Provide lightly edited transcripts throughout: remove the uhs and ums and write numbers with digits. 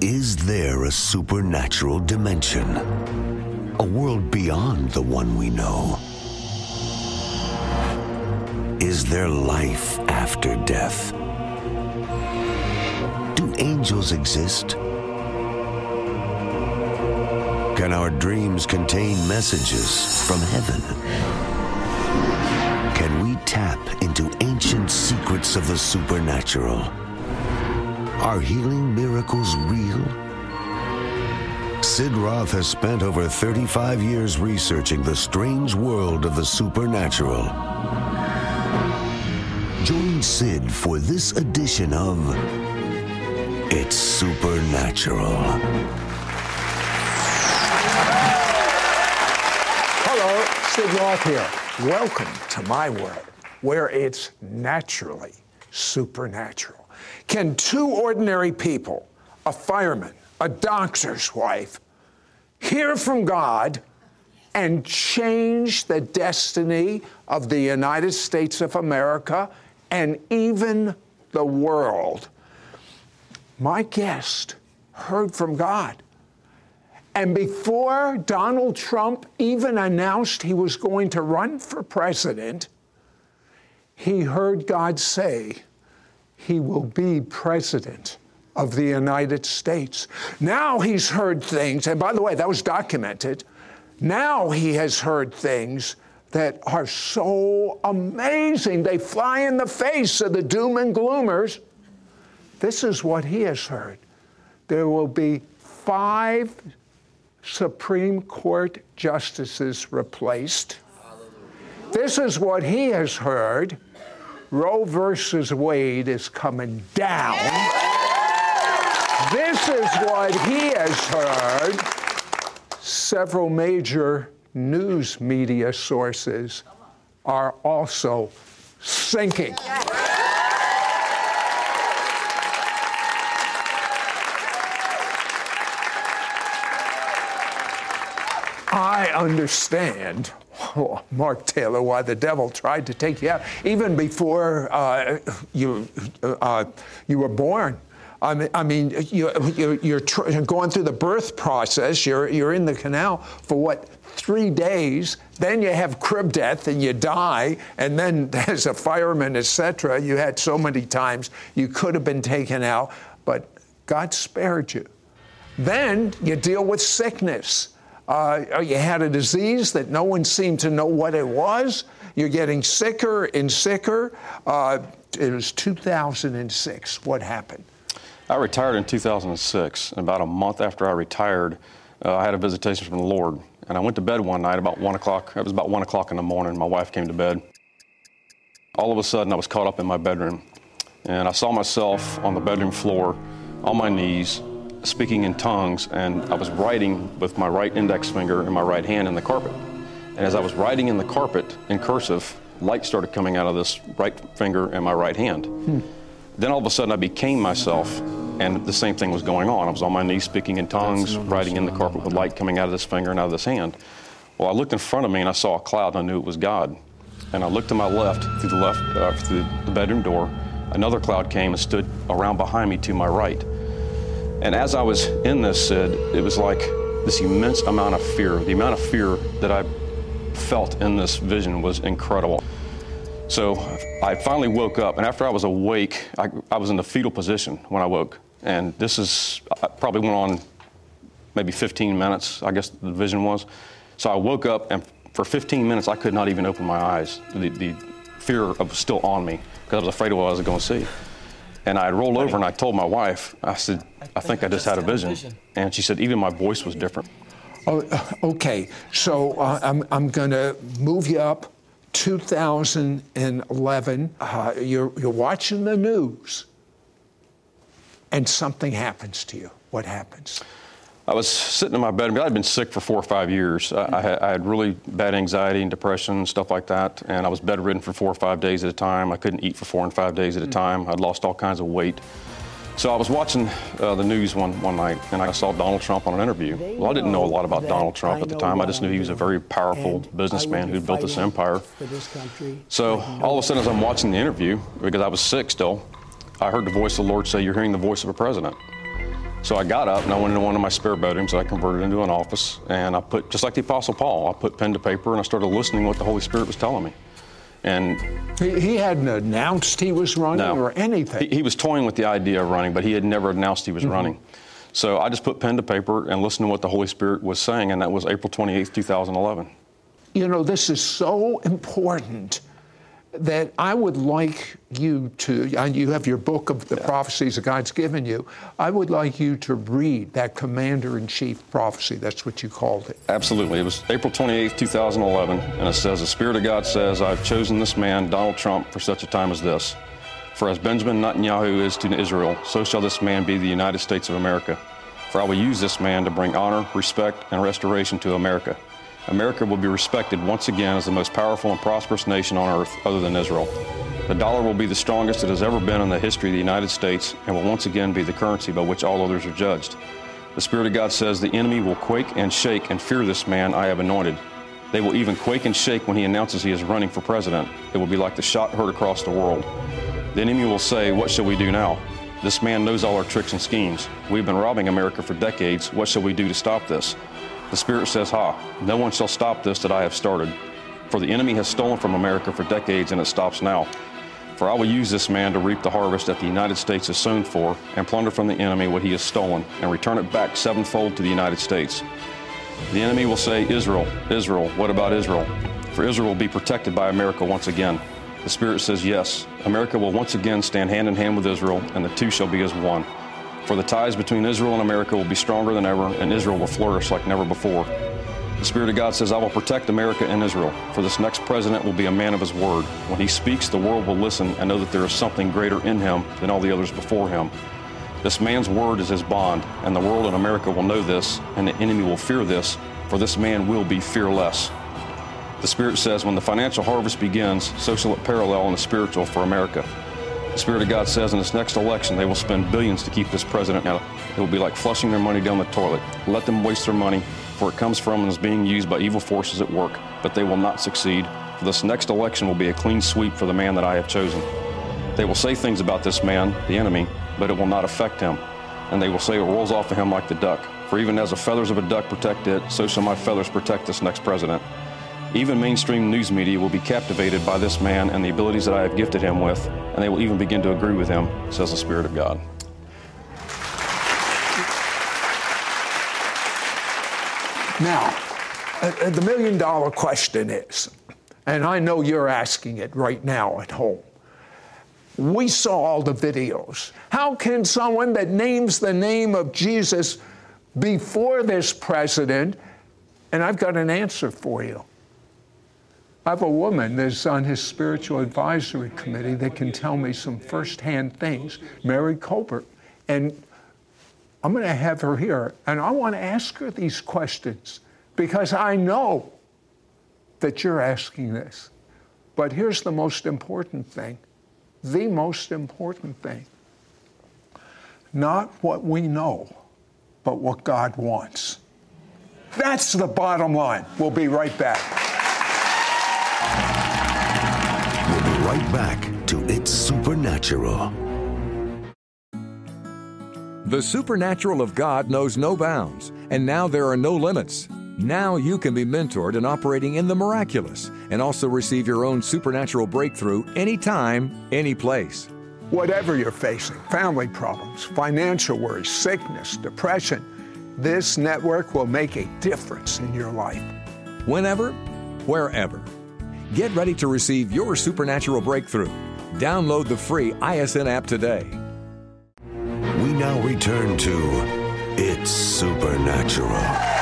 Is there a supernatural dimension? A world beyond the one we know? Is there life after death? Do angels exist? Can our dreams contain messages from heaven? Can we tap into ancient secrets of the supernatural? Are healing miracles real? Sid Roth has spent over 35 years researching the strange world of the supernatural. Join Sid for this edition of It's Supernatural. Hello, Sid Roth here. Welcome to my world, where it's naturally supernatural. Can two ordinary people, a fireman, a doctor's wife, hear from God and change the destiny of the United States of America and even the world? My guest heard from God. And before Donald Trump even announced he was going to run for president, he heard God say he will be president of the United States. Now he's heard things, and by the way, that was documented. Now he has heard things that are so amazing. They fly in the face of the doom and gloomers. This is what he has heard. There will be 5 Supreme Court justices replaced. This is what he has heard. Roe versus Wade is coming down. This is what he has heard. Several major news media sources are also sinking. I understand, Mark Taylor, why the devil tried to take you out even before you were born. I mean, you're going through the birth process. You're in the canal for what, 3 days? Then you have crib death and you die. And then as a fireman, etc., you had so many times you could have been taken out, but God spared you. Then you deal with sickness. You had a disease that no one seemed to know what it was. You're getting sicker and sicker. It was 2006. What happened? I retired in 2006. And about a month after I retired, I had a visitation from the Lord. And I went to bed one night about 1 o'clock. It was about 1 o'clock in the morning. My wife came to bed. All of a sudden, I was caught up in my bedroom. And I saw myself on the bedroom floor, on my knees, speaking in tongues, and I was writing with my right index finger and my right hand in the carpet. And as I was writing in the carpet in cursive, light started coming out of this right finger and my right hand. Then all of a sudden I became myself, and the same thing was going on. I was on my knees speaking in tongues, writing in the carpet with light coming out of this finger and out of this hand. Well, I looked in front of me and I saw a cloud, and I knew it was God. And I looked to my left, through the bedroom door. Another cloud came and stood around behind me to my right. And as I was in this, Sid, it was like this immense amount of fear. The amount of fear that I felt in this vision was incredible. So I finally woke up, and after I was awake, I was in the fetal position when I woke. And this is probably went on maybe 15 minutes, I guess the vision was. So I woke up, and for 15 minutes, I could not even open my eyes. The fear was still on me because I was afraid of what I was going to see. And I rolled over and I told my wife, I said, I think I just had a vision. And she said, even my voice was different. Oh, okay, so I'm going to move you up. 2011, you're watching the news, and something happens to you. What happens? I was sitting in my bedroom. I'd been sick for 4 or 5 years. I had really bad anxiety and depression, stuff like that, and I was bedridden for 4 or 5 days at a time. I couldn't eat for 4 and 5 days at a time. I'd lost all kinds of weight. So I was watching the news one night, and I saw Donald Trump on an interview. Well, I didn't know a lot about Donald Trump at the time. I just knew he was a very powerful businessman who built this empire. So all of a sudden, as I'm watching the interview, because I was sick still, I heard the voice of the Lord say, "You're hearing the voice of a president." So I got up and I went into one of my spare bedrooms that I converted into an office, and I put, just like the Apostle Paul, I put pen to paper and I started listening to what the Holy Spirit was telling me. And he hadn't announced he was running or anything. He was toying with the idea of running, but he had never announced he was running. So I just put pen to paper and listened to what the Holy Spirit was saying, and that was April 28th, 2011. You know, this is so important that I would like you to, and you have your book of the prophecies that God's given you, I would like you to read that Commander-in-Chief prophecy. That's what you called it. Absolutely. It was April 28th, 2011, and it says, "The Spirit of God says, I've chosen this man, Donald Trump, for such a time as this. For as Benjamin Netanyahu is to Israel, so shall this man be the United States of America. For I will use this man to bring honor, respect, and restoration to America. America will be respected once again as the most powerful and prosperous nation on earth other than Israel. The dollar will be the strongest it has ever been in the history of the United States and will once again be the currency by which all others are judged. The Spirit of God says the enemy will quake and shake and fear this man I have anointed. They will even quake and shake when he announces he is running for president. It will be like the shot heard across the world. The enemy will say, what shall we do now? This man knows all our tricks and schemes. We've been robbing America for decades. What shall we do to stop this? The Spirit says, no one shall stop this that I have started. For the enemy has stolen from America for decades, and it stops now. For I will use this man to reap the harvest that the United States is sown for, and plunder from the enemy what he has stolen, and return it back sevenfold to the United States. The enemy will say, Israel, Israel, what about Israel? For Israel will be protected by America once again. The Spirit says, yes, America will once again stand hand in hand with Israel, and the two shall be as one. For the ties between Israel and America will be stronger than ever, and Israel will flourish like never before. The Spirit of God says, I will protect America and Israel, for this next president will be a man of his word. When he speaks, the world will listen and know that there is something greater in him than all the others before him. This man's word is his bond, and the world and America will know this, and the enemy will fear this, for this man will be fearless. The Spirit says, when the financial harvest begins, so shall it parallel in the spiritual for America. The Spirit of God says in this next election, they will spend billions to keep this president out. It will be like flushing their money down the toilet. Let them waste their money, for it comes from and is being used by evil forces at work, but they will not succeed. For this next election will be a clean sweep for the man that I have chosen. They will say things about this man, the enemy, but it will not affect him. And they will say it rolls off of him like the duck. For even as the feathers of a duck protect it, so shall my feathers protect this next president. Even mainstream news media will be captivated by this man and the abilities that I have gifted him with, and they will even begin to agree with him, says the Spirit of God. Now, the million-dollar question is, and I know you're asking it right now at home, we saw all the videos. How can someone that names the name of Jesus before this president, and I've got an answer for you. I have a woman that's on his spiritual advisory committee that can tell me some firsthand things, Mary Colbert. And I'm going to have her here, and I want to ask her these questions because I know that you're asking this. But here's the most important thing, the most important thing. Not what we know, but what God wants. That's the bottom line. We'll be right back. We'll be right back to It's Supernatural. The supernatural of God knows no bounds, and now there are no limits. Now you can be mentored in operating in the miraculous and also receive your own supernatural breakthrough anytime, any place. Whatever you're facing, family problems, financial worries, sickness, depression, this network will make a difference in your life. Whenever, wherever. Get ready to receive your supernatural breakthrough. Download the free ISN app today. We now return to It's Supernatural.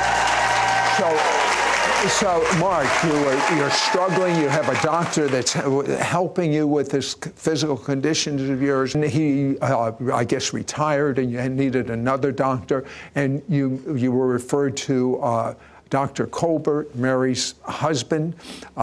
So Mark, you're struggling. You have a doctor that's helping you with this physical conditions of yours. And he, I guess, retired, and you needed another doctor. And you were referred to Dr. Colbert, Mary's husband.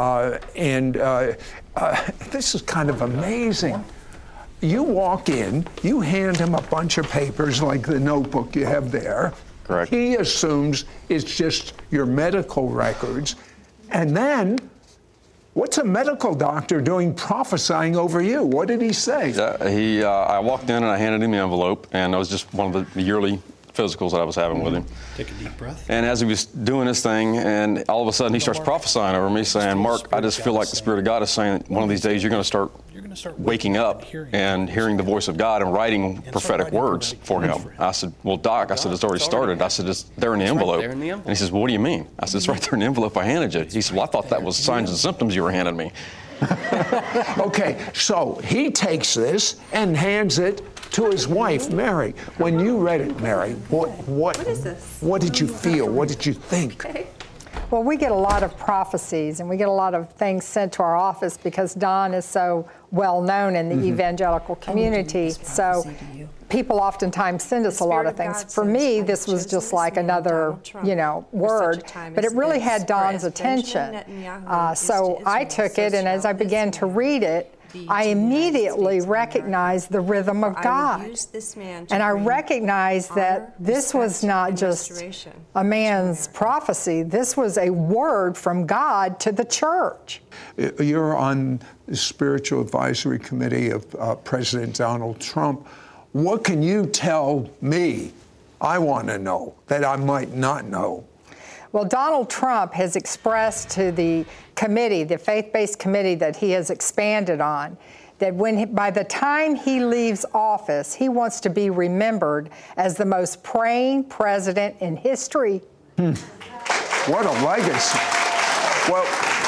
This is kind of amazing. You walk in, you hand him a bunch of papers like the notebook you have there. Correct. He assumes it's just your medical records. And then, what's a medical doctor doing prophesying over you? What did he say? I walked in and I handed him the envelope, and it was just one of the yearly physicals that I was having with him. Take a deep breath. And as he was doing this thing, and all of a sudden he starts prophesying over me, saying, Mark, I just feel like the Spirit of God is saying one of these days you're going to start waking up and hearing the voice of God and writing prophetic words for him. I said, well, Doc, I said, it's already started. I said, they're in the envelope. And he says, well, what do you mean? I said, it's right there in the envelope I handed you. He said, well, I thought that was signs and symptoms you were handing me. Okay, so he takes this and hands it to his wife, Mary. When you read it, Mary, what is this? What did you feel? What did you think? Okay. Well, we get a lot of prophecies, and we get a lot of things sent to our office because Don is so well known in the evangelical community. So people oftentimes send us a lot of things. For me, this was just like another, word, but it really had Don's attention. So I took it, and as I began to read it, I immediately recognized the rhythm of God. And I recognized that this was not just a man's prophecy. This was a word from God to the church. You're on the Spiritual Advisory Committee of President Donald Trump. What can you tell me, I want to know, that I might not know? Well, Donald Trump has expressed to the committee, the faith-based committee that he has expanded on, that by the time he leaves office, he wants to be remembered as the most praying president in history. What a legacy. Well,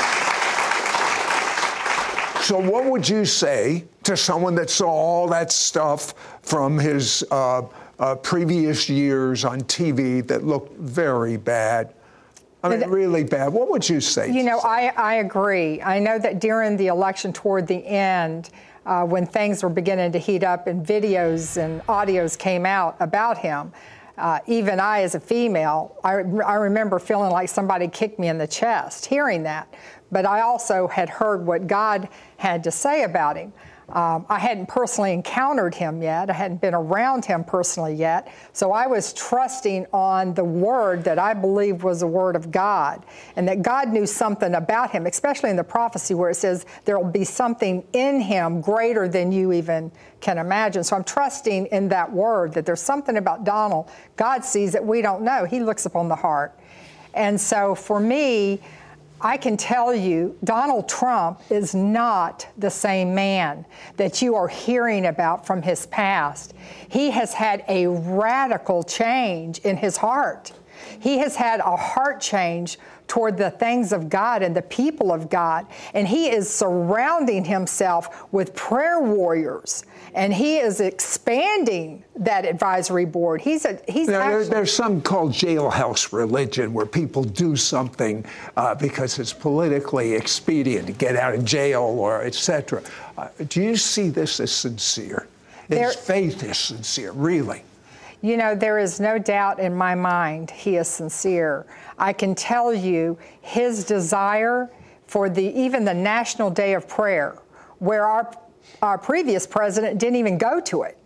so what would you say to someone that saw all that stuff from his previous years on TV that looked very bad? I mean, really bad. What would you say? I agree. I know that during the election toward the end, when things were beginning to heat up and videos and audios came out about him, even I, as a female, I remember feeling like somebody kicked me in the chest, hearing that. But I also had heard what God had to say about him. I hadn't personally encountered him yet. I hadn't been around him personally yet. So I was trusting on the word that I believed was the word of God, and that God knew something about him, especially in the prophecy where it says there will be something in him greater than you even can imagine. So I'm trusting in that word, that there's something about Donald God sees that we don't know. He looks upon the heart. And so for me, I can tell you, Donald Trump is not the same man that you are hearing about from his past. He has had a radical change in his heart. He has had a heart change toward the things of God and the people of God. And he is surrounding himself with prayer warriors. And he is expanding that advisory board. There's some called jailhouse religion, where people do something because it's politically expedient to get out of jail or etc. Do you see this as sincere? His faith is sincere, really. There is no doubt in my mind he is sincere. I can tell you his desire for even the National Day of Prayer, where our previous president didn't even go to it.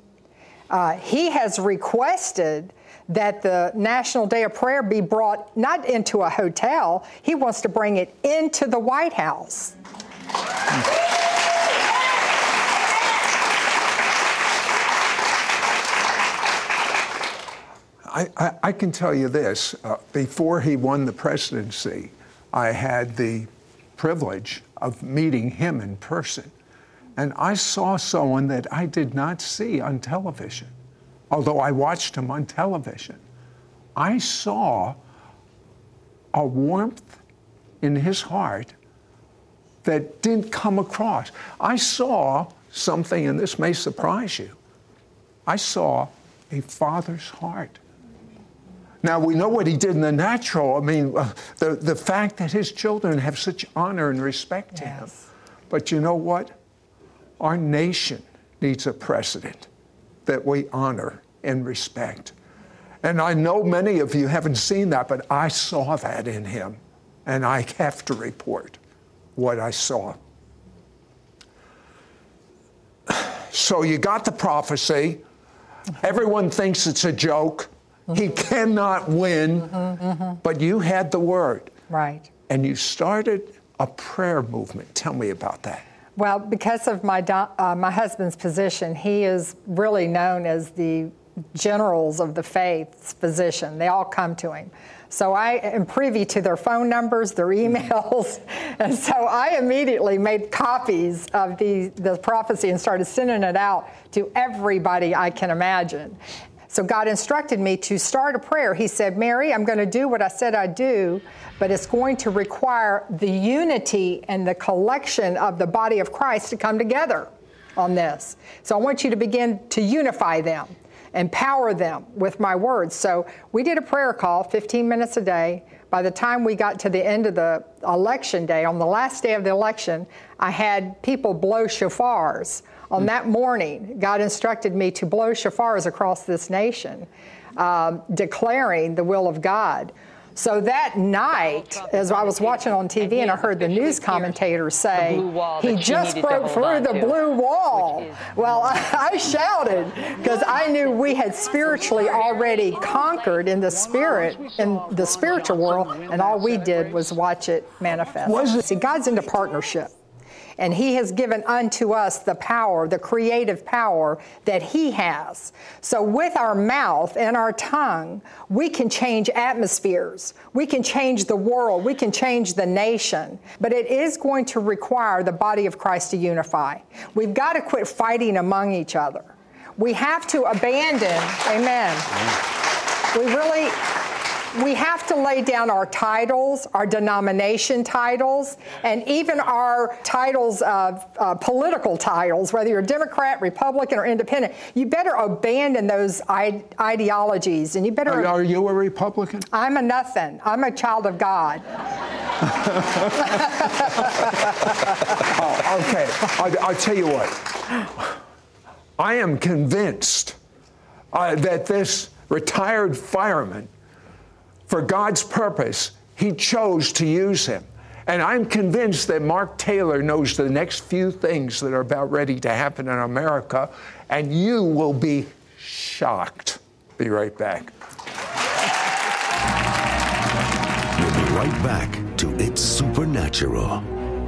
He has requested that the National Day of Prayer be brought not into a hotel. He wants to bring it into the White House. I can tell you this. Before he won the presidency, I had the privilege of meeting him in person. And I saw someone that I did not see on television, although I watched him on television. I saw a warmth in his heart that didn't come across. I saw something, and this may surprise you. I saw a father's heart. Now, we know what he did in the natural. I mean, the fact that his children have such honor and respect to him. But you know what? Our nation needs a president that we honor and respect. And I know many of you haven't seen that, but I saw that in him. And I have to report what I saw. So you got the prophecy. Everyone thinks it's a joke. He cannot win, but you had the word. Right. And you started a prayer movement. Tell me about that. Well, because of my husband's position, he is really known as the generals of the faith's position. They all come to him. So I am privy to their phone numbers, their emails, and so I immediately made copies of the prophecy and started sending it out to everybody I can imagine. So God instructed me to start a prayer. He said, Mary, I'm going to do what I said I'd do, but it's going to require the unity and the collection of the body of Christ to come together on this. So I want you to begin to unify them, empower them with my words. So we did a prayer call, 15 minutes a day. By the time we got to the end of the election day, on the last day of the election, I had people blow shofars. On that morning, God instructed me to blow shofars across this nation, declaring the will of God. So that night, as I was watching on TV and I heard the news commentators say, he just broke through the blue wall. Well, I shouted because I knew we had spiritually already conquered in the spirit, in the spiritual world, and all we did was watch it manifest. See, God's into partnership. And he has given unto us the power, the creative power that he has. So with our mouth and our tongue, we can change atmospheres. We can change the world. We can change the nation. But it is going to require the body of Christ to unify. We've got to quit fighting among each other. We have to abandon, amen. We have to lay down our titles, our denomination titles, and even our titles of political titles, whether you're Democrat, Republican, or Independent. You better abandon those ideologies, and you better... Are you a Republican? I'm a nothing. I'm a child of God. Okay. I'll tell you what. I am convinced that this retired fireman, for God's purpose, he chose to use him. And I'm convinced that Mark Taylor knows the next few things that are about ready to happen in America, and you will be shocked. Be right back. We'll be right back to It's Supernatural.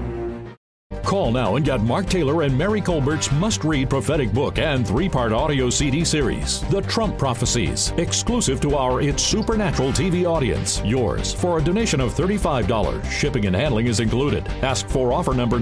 Call now and get Mark Taylor and Mary Colbert's must-read prophetic book and 3-part audio CD series, The Trump Prophecies, exclusive to our It's Supernatural TV audience. Yours for a donation of $35. Shipping and handling is included. Ask for offer number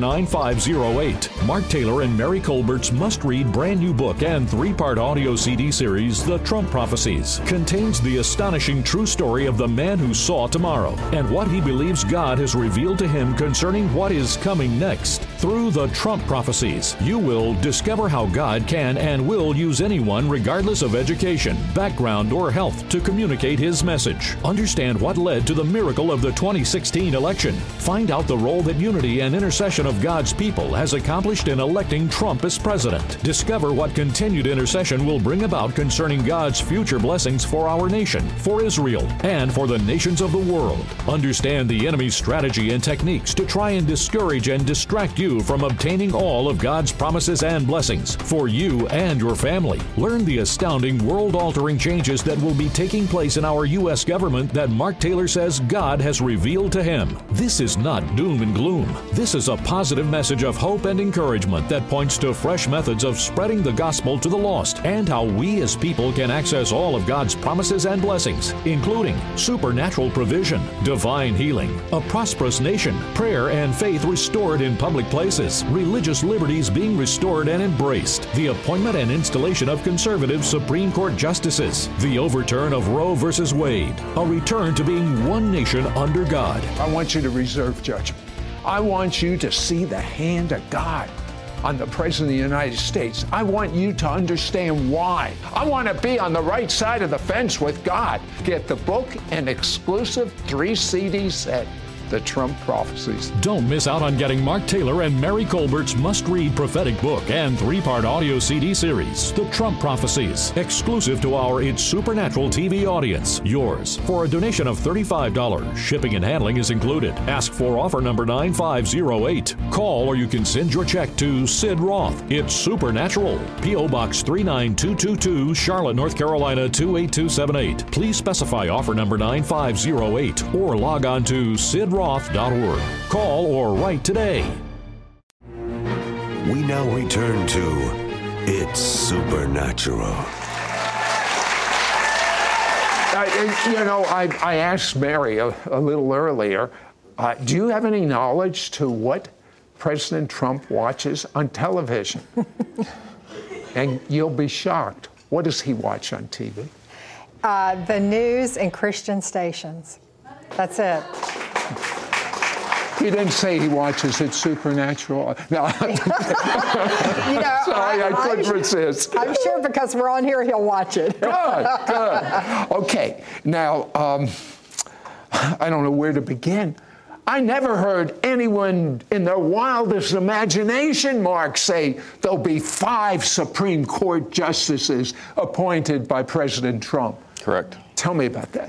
9508. Mark Taylor and Mary Colbert's must-read brand new book and 3-part audio CD series, The Trump Prophecies, contains the astonishing true story of the man who saw tomorrow and what he believes God has revealed to him concerning what is coming next. Through the Trump Prophecies, you will discover how God can and will use anyone regardless of education, background, or health to communicate his message. Understand what led to the miracle of the 2016 election. Find out the role that unity and intercession of God's people has accomplished in electing Trump as president. Discover what continued intercession will bring about concerning God's future blessings for our nation, for Israel, and for the nations of the world. Understand the enemy's strategy and techniques to try and discourage and distract you from obtaining all of God's promises and blessings for you and your family. Learn the astounding world-altering changes that will be taking place in our U.S. government that Mark Taylor says God has revealed to him. This is not doom and gloom. This is a positive message of hope and encouragement that points to fresh methods of spreading the gospel to the lost and how we as people can access all of God's promises and blessings, including supernatural provision, divine healing, a prosperous nation, prayer and faith restored in public places, religious liberties being restored and embraced, the appointment and installation of conservative Supreme Court justices, the overturn of Roe versus Wade, a return to being one nation under God. I want you to reserve judgment. I want you to see the hand of God on the President of the United States. I want you to understand why. I want to be on the right side of the fence with God. Get the book and exclusive 3-CD set, The Trump Prophecies. Don't miss out on getting Mark Taylor and Mary Colbert's must-read prophetic book and 3-part audio CD series, The Trump Prophecies, exclusive to our It's Supernatural TV audience. Yours for a donation of $35. Shipping and handling is included. Ask for offer number 9508. Call or you can send your check to Sid Roth. It's Supernatural. P.O. Box 39222, Charlotte, North Carolina 28278. Please specify offer number 9508 or log on to sidroth.org. Call or write today. We now return to It's Supernatural. I asked Mary a little earlier, do you have any knowledge to what President Trump watches on television? And you'll be shocked. What does he watch on TV? The news and Christian stations. That's it. He didn't say he watches it Supernatural. No. Sorry, I couldn't resist. I'm sure because we're on here, he'll watch it. Good. Okay, now, I don't know where to begin. I never heard anyone in their wildest imagination, Mark, say there'll be 5 Supreme Court justices appointed by President Trump. Correct. Tell me about that.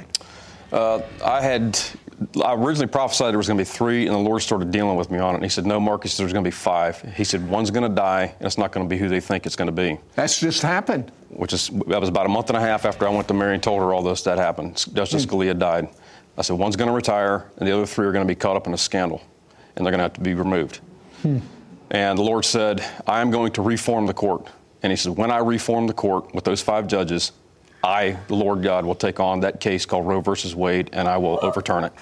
I originally prophesied there was going to be 3, and the Lord started dealing with me on it. And he said, no, Marcus, there's going to be 5. He said, one's going to die, and it's not going to be who they think it's going to be. That's just happened. That was about a month and a half after I went to Mary and told her all this, that happened. Justice Scalia died. I said, one's going to retire, and the other 3 are going to be caught up in a scandal, and they're going to have to be removed. And the Lord said, I am going to reform the court. And he said, when I reform the court with those 5 judges, I, the Lord God, will take on that case called Roe versus Wade, and I will overturn it.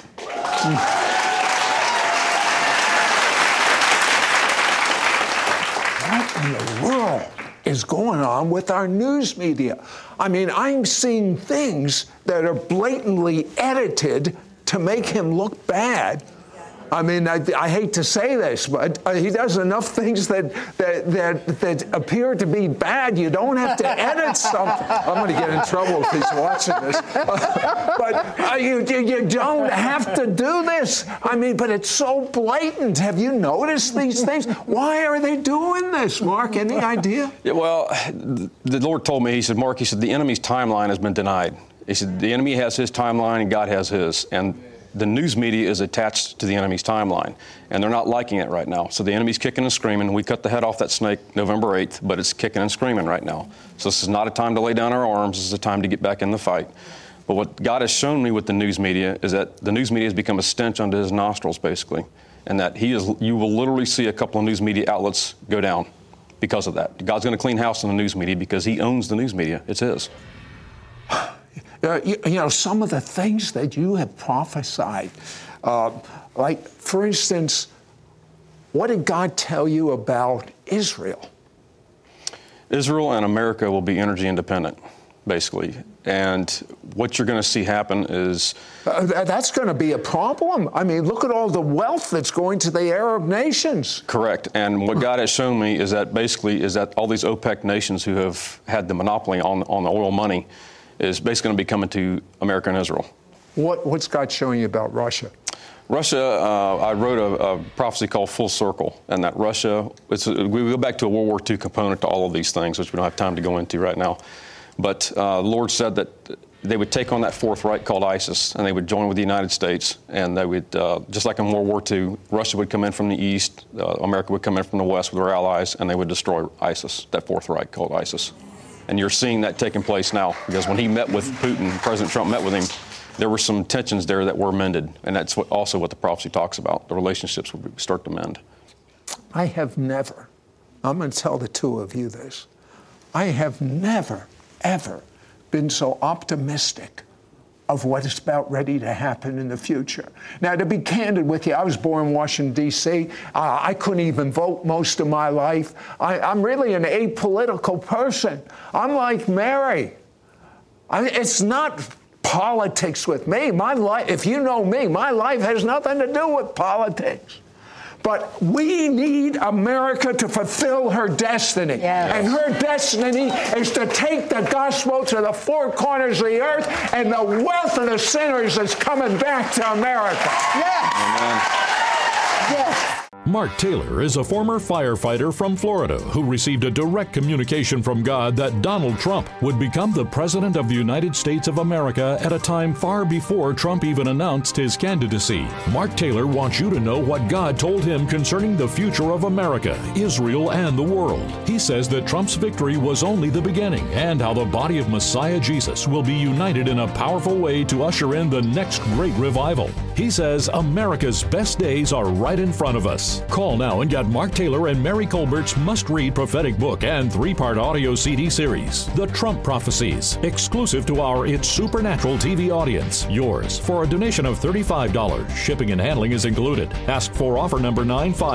What in the world is going on with our news media? I mean, I'm seeing things that are blatantly edited to make him look bad. I mean, I hate to say this, but he does enough things that appear to be bad. You don't have to edit something. I'm going to get in trouble if he's watching this. But you don't have to do this. I mean, but it's so blatant. Have you noticed these things? Why are they doing this, Mark? Any idea? Yeah, well, the Lord told me, he said, Mark, he said, the enemy's timeline has been denied. He said, the enemy has his timeline and God has his. And the news media is attached to the enemy's timeline, and they're not liking it right now. So the enemy's kicking and screaming. We cut the head off that snake November 8th, but it's kicking and screaming right now. So this is not a time to lay down our arms. This is a time to get back in the fight. But what God has shown me with the news media is that the news media has become a stench onto his nostrils, basically, and that you will literally see a couple of news media outlets go down because of that. God's going to clean house in the news media because he owns the news media. It's his. Some of the things that you have prophesied, like, for instance, what did God tell you about Israel? Israel and America will be energy independent, basically. And what you're going to see happen is... that's going to be a problem. I mean, look at all the wealth that's going to the Arab nations. Correct. And what God has shown me is that all these OPEC nations who have had the monopoly on the oil money is basically going to be coming to America and Israel. What's God showing you about Russia? Russia, I wrote a prophecy called Full Circle, and that Russia, we go back to a World War II component to all of these things, which we don't have time to go into right now. But the Lord said that they would take on that Fourth Reich called ISIS, and they would join with the United States, and they would, just like in World War II, Russia would come in from the east, America would come in from the west with their allies, and they would destroy ISIS, that Fourth Reich called ISIS. And you're seeing that taking place now, because when he met with Putin, President Trump met with him, there were some tensions there that were mended. And that's also what the prophecy talks about. The relationships would start to mend. I have never, I'm going to tell the two of you this, I have never, ever been so optimistic of what is about ready to happen in the future. Now, to be candid with you, I was born in Washington, D.C. I couldn't even vote most of my life. I'm really an apolitical person. I'm like Mary. It's not politics with me. My life, if you know me, my life has nothing to do with politics. But we need America to fulfill her destiny. Yes. And her destiny is to take the gospel to the four corners of the earth, and the wealth of the sinners is coming back to America. Yes. Amen. Yes. Mark Taylor is a former firefighter from Florida who received a direct communication from God that Donald Trump would become the President of the United States of America at a time far before Trump even announced his candidacy. Mark Taylor wants you to know what God told him concerning the future of America, Israel, and the world. He says that Trump's victory was only the beginning, and how the body of Messiah Jesus will be united in a powerful way to usher in the next great revival. He says America's best days are right in front of us. Prophecies. Call now and get Mark Taylor and Mary Colbert's must-read prophetic book and 3-part audio CD series, The Trump Prophecies, exclusive to our It's Supernatural TV audience. Yours for a donation of $35. Shipping and handling is included. Ask for offer number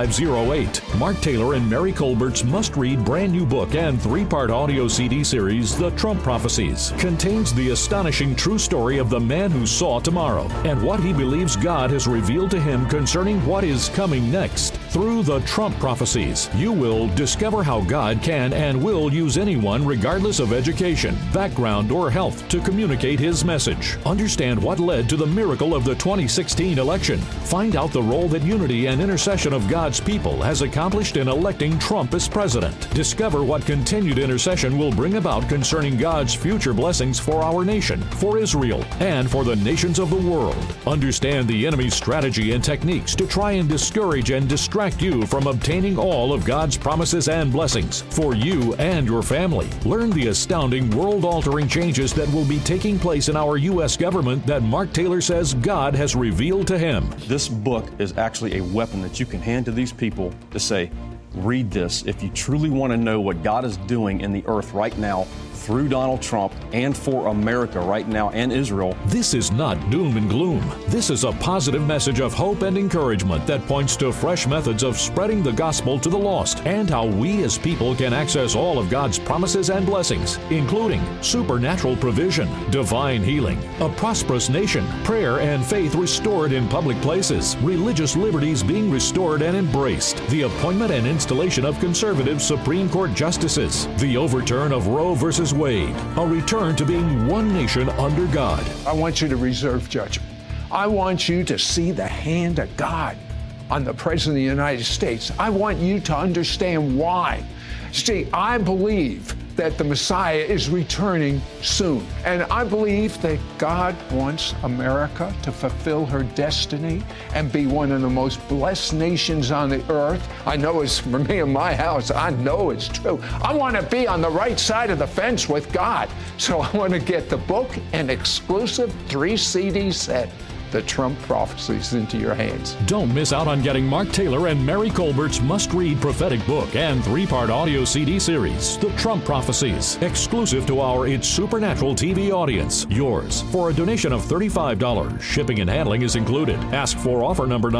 9508. Mark Taylor and Mary Colbert's must-read brand new book and 3-part audio CD series, The Trump Prophecies, contains the astonishing true story of the man who saw tomorrow and what he believes God has revealed to him concerning what is coming next. Through The Trump Prophecies, you will discover how God can and will use anyone regardless of education, background, or health to communicate His message. Understand what led to the miracle of the 2016 election. Find out the role that unity and intercession of God's people has accomplished in electing Trump as president. Discover what continued intercession will bring about concerning God's future blessings for our nation, for Israel, and for the nations of the world. Understand the enemy's strategy and techniques to try and discourage and distract you from obtaining all of God's promises and blessings for you and your family. Learn the astounding world-altering changes that will be taking place in our U.S. government that Mark Taylor says God has revealed to him. This book is actually a weapon that you can hand to these people to say, read this if you truly want to know what God is doing in the earth right now through Donald Trump and for America right now and Israel. This is not doom and gloom. This is a positive message of hope and encouragement that points to fresh methods of spreading the gospel to the lost and how we as people can access all of God's promises and blessings, including supernatural provision, divine healing, a prosperous nation, prayer and faith restored in public places, religious liberties being restored and embraced, the appointment and installation of conservative Supreme Court justices, the overturn of Roe versus Wade, a return to being one nation under God. I want you to reserve judgment. I want you to see the hand of God on the President of the United States. I want you to understand why. See, I believe that the Messiah is returning soon. And I believe that God wants America to fulfill her destiny and be one of the most blessed nations on the earth. I know it's for me and my house. I know it's true. I want to be on the right side of the fence with God. So I want to get the book and exclusive 3-CD set, The Trump Prophecies, into your hands. Don't miss out on getting Mark Taylor and Mary Colbert's must-read prophetic book and 3-part audio CD series, The Trump Prophecies, exclusive to our It's Supernatural TV audience. Yours for a donation of $35. Shipping and handling is included. Ask for offer number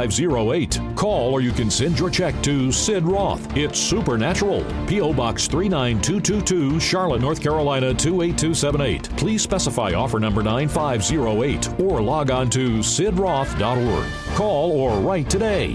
9508. Call or you can send your check to Sid Roth. It's Supernatural. P.O. Box 39222, Charlotte, North Carolina 28278. Please specify offer number 9508 or log on to sidroth.org. Call or write today.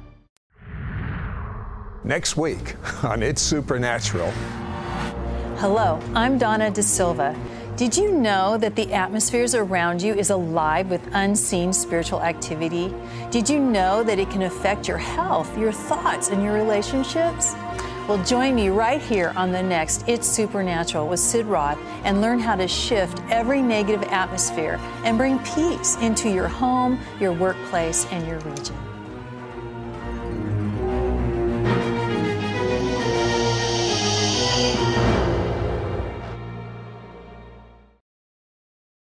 Next week on It's Supernatural. Hello, I'm Donna De Silva. Did you know that the atmospheres around you is alive with unseen spiritual activity? Did you know that it can affect your health, your thoughts, and your relationships? Well, join me right here on the next It's Supernatural with Sid Roth and learn how to shift every negative atmosphere and bring peace into your home, your workplace, and your region.